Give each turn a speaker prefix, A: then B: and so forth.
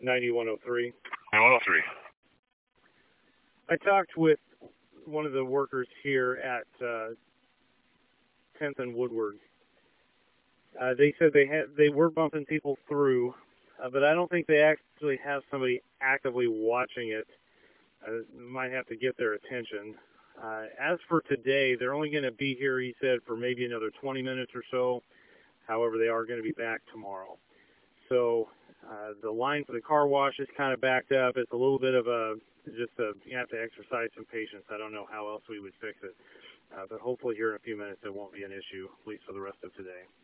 A: 9103.
B: 9103.
A: I talked with one of the workers here at 10th and Woodward. They said they were bumping people through, but I don't think they actually have somebody actively watching it. Might have to get their attention. As for today, they're only going to be here, he said, for maybe another 20 minutes or so. However, they are going to be back tomorrow. So the line for the car wash is kind of backed up. It's a little bit of you have to exercise some patience. I don't know how else we would fix it. But hopefully here in a few minutes it won't be an issue, at least for the rest of today.